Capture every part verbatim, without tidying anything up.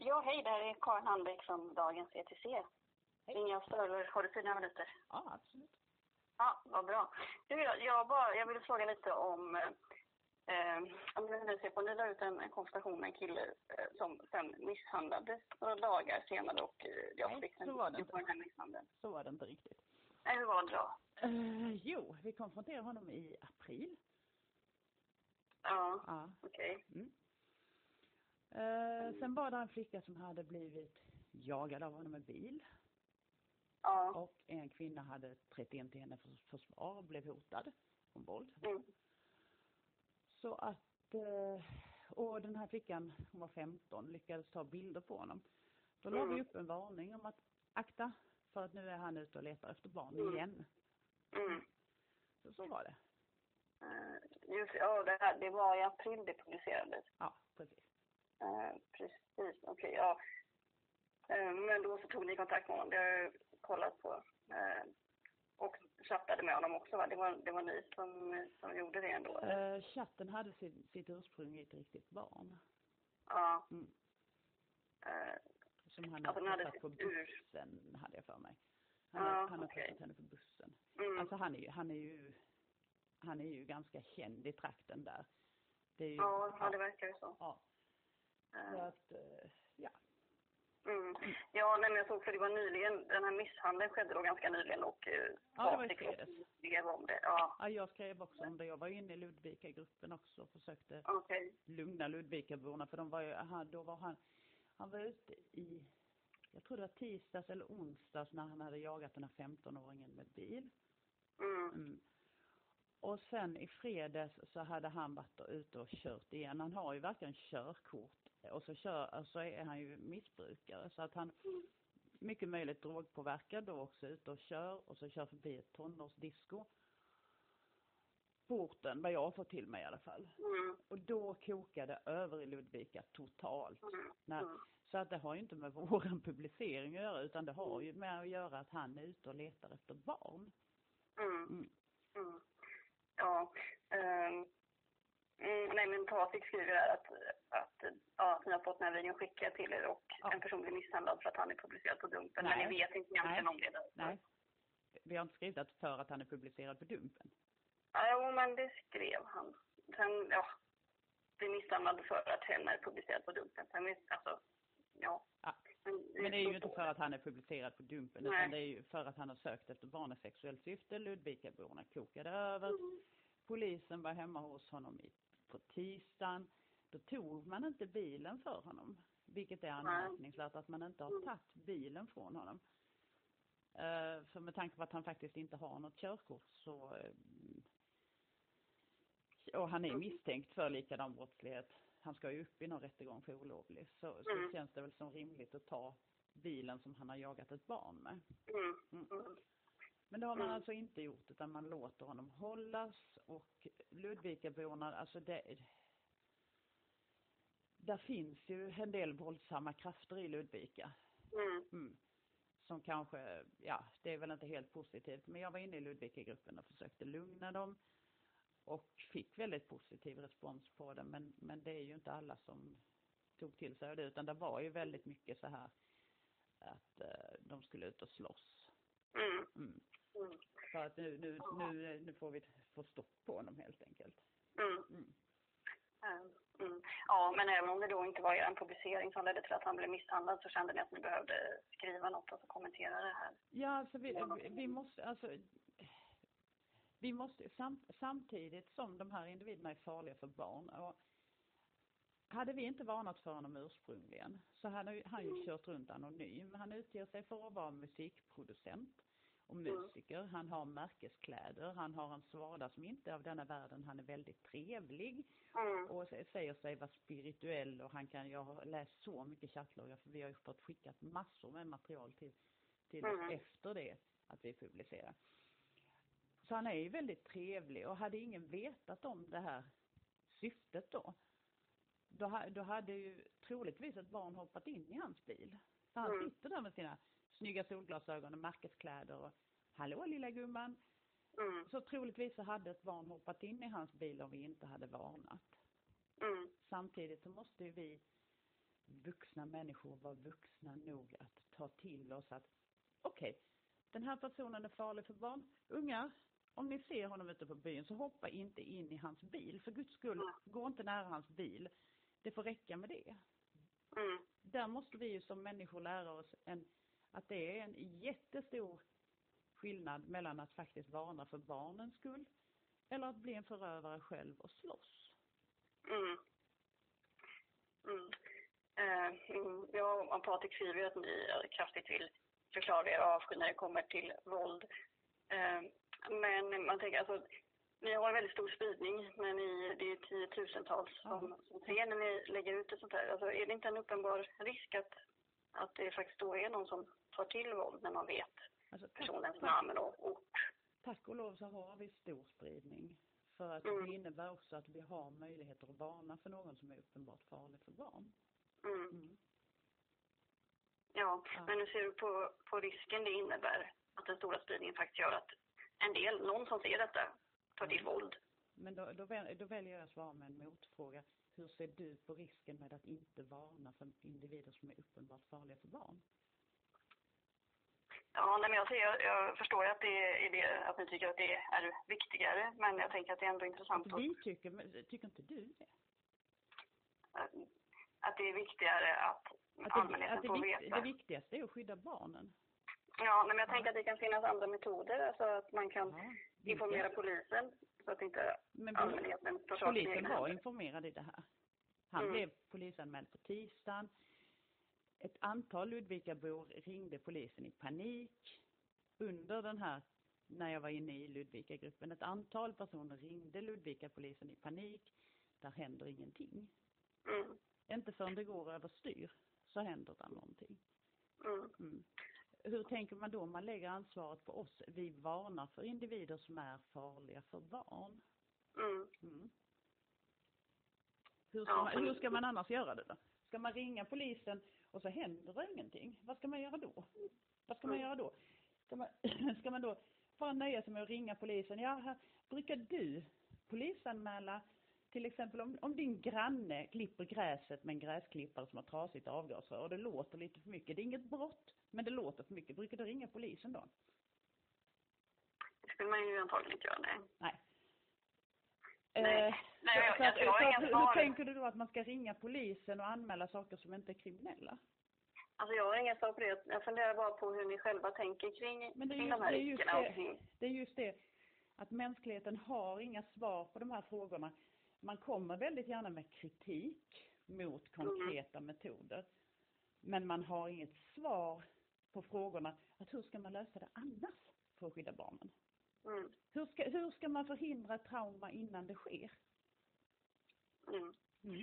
Ja, hej, det här är Karin Handbäck från Dagens E T C. Inga större, har du fyra minuter? Ja, absolut. Ja, vad bra. Du, jag, jag, bara, jag ville fråga lite om, eh, om du ser på, ni la ut en, en konversation med en kille eh, som sen misshandlades några dagar senare och eh, jag Nej, fick så var det inte. på den här misshandeln. Så var det inte riktigt. Nej, hur var det då? Uh, jo, vi konfronterade honom i april. Ja, Ja. okej. Okay. Mm. Uh, sen var det en flicka som hade blivit jagad av honom med bil. Ja. Och en kvinna hade trätt in till henne för försvar och blev hotad om våld. Mm. Så att, uh, och den här flickan, hon var femton, lyckades ta bilder på honom. Då mm. la vi upp en varning om att akta, för att nu är han ute och letar efter barn mm. igen. Mm. Så, så var det. Uh, just, ja, det, här, det var i april det publicerades. Ja, precis. Uh, precis, okej, okay, ja. Uh, men då så tog ni kontakt med honom, det har jag kollat på. Uh, och chattade med honom också, va? Det var, det var ni som, som gjorde det ändå? Uh, chatten hade sitt, sitt ursprung i ett riktigt barn. Ja. Mm. Uh, som han alltså, hade träffat på bussen, ur. hade jag för mig. Han, ja, hade, han okay. hade träffat henne på bussen. Mm. Alltså han är ju, han är ju han är ju ganska känd i trakten där. Det är ju, ja, ja, det verkar ju så. Ja. Uh. Så att, uh, ja. Mm. Ja, nej, men jag såg för det var nyligen, den här misshandeln skedde då ganska nyligen och uh, ja, det var i fredags. skrev om det. Ja. Ja, jag skrev också om det. Jag var inne i Ludvika-gruppen också och försökte okay. lugna Ludvika-borna, för de var ju, han, då var han, han var ute i, jag tror det var tisdags eller onsdags när han hade jagat den här femton-åringen med bil. Mm. Mm. Och sen i fredags så hade han varit ute och kört igen. Han har ju verkligen körkort. Och så, kör, så är han ju missbrukare. Så att han mycket möjligt drogpåverkad då också ute och kör. Och så kör förbi ett tonårsdisco. Porten, vad jag har fått till mig i alla fall. Mm. Och då kokade över i Ludvika totalt. Mm. När, mm. Så att det har ju inte med våran publicering att göra. Utan det har ju med att göra att han är ute och letar efter barn. Mm. Mm. Mm. Ja, um, mm, nej men Patrik skriver här att, att, ja, att ni har fått den här videon skickad till er och ja. en person blir misshandlad för att han är publicerad på Dumpen. Nej. Men ni vet inte egentligen om det där. Nej, vi har inte skrivit att för att han är publicerad på Dumpen. Ja, jo, men det skrev han. Sen, ja, blir misshandlad för att henne är publicerad på Dumpen. Sen, alltså, ja. ja. Men det är ju inte för att han är publicerad på Dumpen. Nej. Utan det är ju för att han har sökt efter barn i sexuellt syfte. Ludvikaborna kokade över. Mm. Polisen var hemma hos honom i, på tisdagen. Då tog man inte bilen för honom. Vilket är anmärkningsvärt att man inte har tagit bilen från honom. Uh, för med tanke på att han faktiskt inte har något körkort så... Uh, och han är misstänkt för likadan brottslighet. Han ska ju upp i någon rättegång för olovlig. Så, så mm. känns det väl som rimligt att ta bilen som han har jagat ett barn med. Mm. Mm. Men det har man mm. alltså inte gjort, utan man låter honom hållas. Och Ludvikaborna, alltså det... Där finns ju en del våldsamma krafter i Ludvika. Mm. Mm. Som kanske, ja, det är väl inte helt positivt. Men jag var inne i Ludvika-gruppen och försökte lugna dem. Och fick väldigt positiv respons på det. Men, men det är ju inte alla som tog till sig av det. Utan det var ju väldigt mycket så här att uh, de skulle ut och slåss. Mm. Mm. Mm. För att nu, nu, nu, nu får vi få stopp på honom helt enkelt. Mm. Mm. Mm. Ja, men även om det då inte var en publicering som ledde till att han blev misshandlad så kände ni att ni behövde skriva något och kommentera det här. Ja, alltså vi, vi måste, alltså... Vi måste sam, samtidigt som de här individerna är farliga för barn. Och hade vi inte varnat för honom ursprungligen så hade han ju kört runt anonym. Han utger sig för att vara musikproducent och musiker. Han har märkeskläder. Han har en svada som inte är av denna världen. Han är väldigt trevlig mm. och säger sig vara spirituell. Och han kan, jag har läst så mycket chattloggar för vi har ju fått skickat massor med material till, till mm. oss efter det att vi publicerar. Så han är ju väldigt trevlig och hade ingen vetat om det här syftet då. Då, då hade ju troligtvis ett barn hoppat in i hans bil. Så han mm. sitter där med sina snygga solglasögon och märkeskläder och hallå lilla gumman. Mm. Så troligtvis så hade ett barn hoppat in i hans bil om vi inte hade varnat. Mm. Samtidigt så måste ju vi vuxna människor vara vuxna nog att ta till oss att okej, okay, den här personen är farlig för barn. Ungar, om ni ser honom ute på byn så hoppa inte in i hans bil. För Guds skull, gå inte nära hans bil. Det får räcka med det. Mm. Där måste vi ju som människor lära oss en, att det är en jättestor skillnad mellan att faktiskt varna för barnens skull eller att bli en förövare själv och slåss. Mm. Mm. Eh, mm. Ja, och Patrik skriver ju att ni kraftigt vill förklara er avsky när det kommer till våld. Eh, men man tänker alltså, ni har en väldigt stor spridning, men ni, det är tiotusentals som, mm. som ser när ni lägger ut det sånt här. Alltså, är det inte en uppenbar risk att, att det faktiskt då är någon som tar till våld när man vet alltså, personens tack, namn och ort? Tack och lov så har vi stor spridning. För att mm. det innebär också att vi har möjligheter att varna för någon som är uppenbart farlig för barn. Mm. Mm. Ja, ja, men nu ser du på, på risken det innebär att den stora spridningen faktiskt gör att en del, någon som ser detta, tar till våld. Men då, då, väl, då väljer jag att svara med en motfråga. Hur ser du på risken med att inte varna för individer som är uppenbart farliga för barn? Ja, nej, men jag, ser, jag, jag förstår att, det är det, att ni tycker att det är viktigare, men jag tänker att det är ändå intressant. Att vi tycker, men tycker inte du det? Att, att det är viktigare att, att allmänheten att det, får att det, veta. Det viktigaste är att skydda barnen. Ja, men jag ja. tänker att det kan finnas andra metoder, alltså att man kan ja, informera det. polisen så att inte men allmänheten tar saker i egna Polisen var händer. informerad i det här. Han mm. blev polisanmäld på tisdagen. Ett antal Ludvikabor ringde polisen i panik under den här, när jag var inne i Ludvika-gruppen. Ett antal personer ringde Ludvika-polisen i panik. Där händer ingenting. Mm. Inte förrän det går överstyr så händer det någonting. Mm. Mm. Hur tänker man då om man lägger ansvaret på oss? Vi varnar för individer som är farliga för barn. Mm. Mm. Hur, ska ja, man, hur ska man annars göra det då? Ska man ringa polisen och så händer det ingenting? Vad ska man göra då? Vad ska man mm. göra då? Ska man, ska man då bara nöja sig med att ringa polisen? Ja, här, brukar du polisanmäla till exempel om, om din granne klipper gräset med en gräsklippare som har trasigt avgasrör och det låter lite för mycket. Det är inget brott, men det låter för mycket. Brukar du ringa polisen då? Det skulle man ju antagligen inte göra, nej. Nej. Nej, eh, nej jag, så, jag, jag, jag, jag, så, hur, hur tänker du då att man ska ringa polisen och anmäla saker som inte är kriminella? Alltså jag har inga svar på det. Jag funderar bara på hur ni själva tänker kring, men det är kring just, de här det är just riskerna. Det, kring... det är just det att mänskligheten har inga svar på de här frågorna. Man kommer väldigt gärna med kritik mot konkreta mm. metoder. Men man har inget svar på frågorna att hur ska man lösa det annars för att skydda barnen? Mm. Hur, ska, hur ska man förhindra trauma innan det sker? Mm. Mm.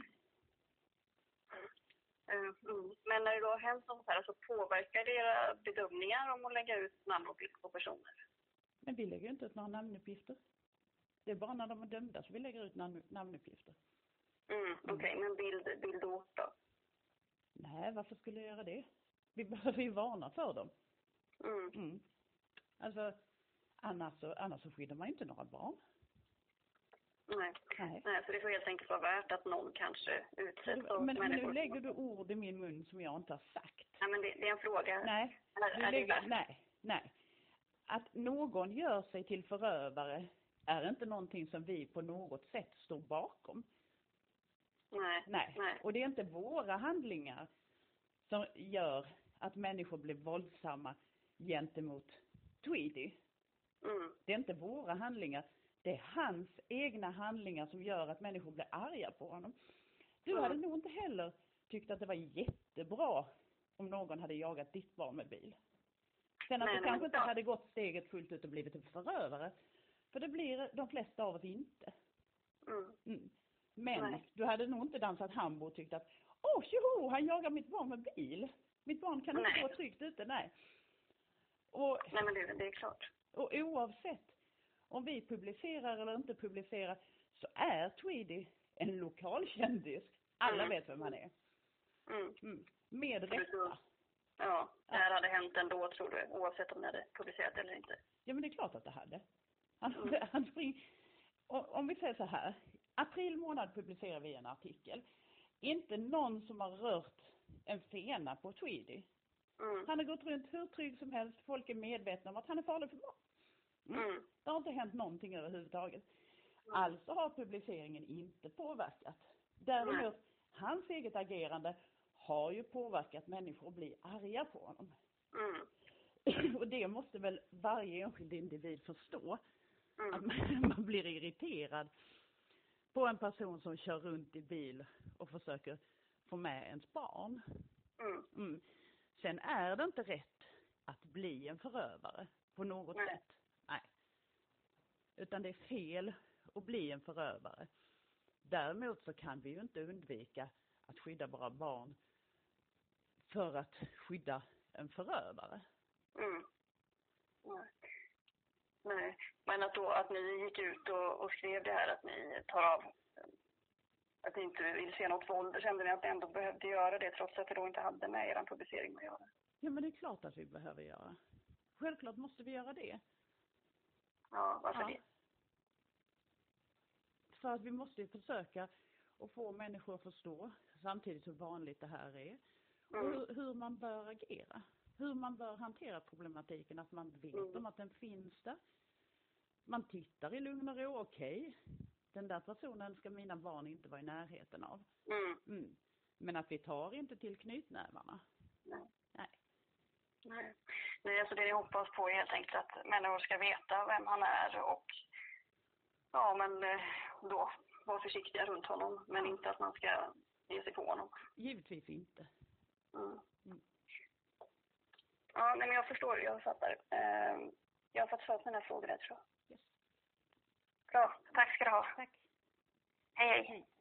Mm. Men när det då har hänt sånt här så påverkar det era bedömningar om att lägga ut namnuppgifter på personer? Men vi lägger inte ut några namnuppgifter. Det är bara när de är dömda så vi lägger ut namn, namnuppgifter. Mm, Okej, okay. mm. men bild, bild och ort då? Nej, varför skulle jag göra det? Vi behöver ju varna för dem. Mm. Mm. Alltså, annars så, annars så skyddar man inte några barn. Nej. Nej. Nej, så det får helt enkelt vara värt att någon kanske utsätts av men, men nu lägger du ord i min mun som jag inte har sagt. Nej, men det, det är en fråga. Nej, är, är lägger, nej, nej. Att någon gör sig till förövare är inte någonting som vi på något sätt står bakom. Nej. Nej. Nej. Och det är inte våra handlingar som gör att människor blir våldsamma gentemot Tweedy. Mm. Det är inte våra handlingar. Det är hans egna handlingar som gör att människor blir arga på honom. Du mm. hade nog inte heller tyckt att det var jättebra om någon hade jagat ditt barn med bil. Sen att nej, du kanske inte ja. hade gått steget fullt ut och blivit en förövare. För det blir de flesta av oss inte. Mm. Mm. Men nej. du hade nog inte dansat hambo och tyckt att åh, tjoho, han jagar mitt barn med bil. Mitt barn kan nej. inte gå tryggt ute, nej. Och, nej, men det, det är klart. Och oavsett om vi publicerar eller inte publicerar så är Tweedy en lokal kändis. Alla mm. vet vem han är. Mm. Mm. Med rätta. Ja, det här ja. hade hänt ändå, tror du, oavsett om det hade publicerat eller inte. Ja, men det är klart att det hade. Han, mm. han spring, om vi säger så här, april månad publicerar vi en artikel. Inte någon som har rört en fena på Tweedy. Mm. Han har gått runt hur trygg som helst. Folk är medvetna om att han är farlig för barn. Mm. Mm. Det har inte hänt någonting överhuvudtaget. Mm. Alltså har publiceringen inte påverkat. Däremot, mm. hans eget agerande har ju påverkat människor att bli arga på honom. Mm. Och det måste väl varje enskild individ förstå. Mm. Att man, man blir irriterad på en person som kör runt i bil och försöker få med ens barn. Mm. Mm. Sen är det inte rätt att bli en förövare på något Nej. sätt. Nej. Utan det är fel att bli en förövare. Däremot så kan vi ju inte undvika att skydda våra barn för att skydda en förövare. Mm. Nej. Nej. Men att då att ni gick ut och, och skrev det här att ni tar av, att ni inte vill se något våld, kände ni att ni ändå behövde göra det trots att det då inte hade med er publicering att göra? Ja, men det är klart att vi behöver göra. Självklart måste vi göra det. Ja, varför ja. det? För att vi måste försöka att få människor att förstå samtidigt hur vanligt det här är. Mm. Och hur, hur man bör agera. Hur man bör hantera problematiken. Att man vet mm. om att den finns där. Man tittar i lugn och ro. Okej, den där personen ska mina barn inte vara i närheten av. Mm. Mm. Men att vi tar inte till knytnävarna. Nej. Nej. Nej. Nej, alltså det jag hoppas på är helt enkelt att människor ska veta vem han är och ja, men då vara försiktiga runt honom. Men inte att man ska ge sig på honom. Givetvis inte. Mm. Mm. Ja, nej, men jag förstår, jag fattar. Uh, jag har fått svar på mina frågor där, tror jag. Yes. Bra, tack ska du ha. Tack. Hej, hej. hej.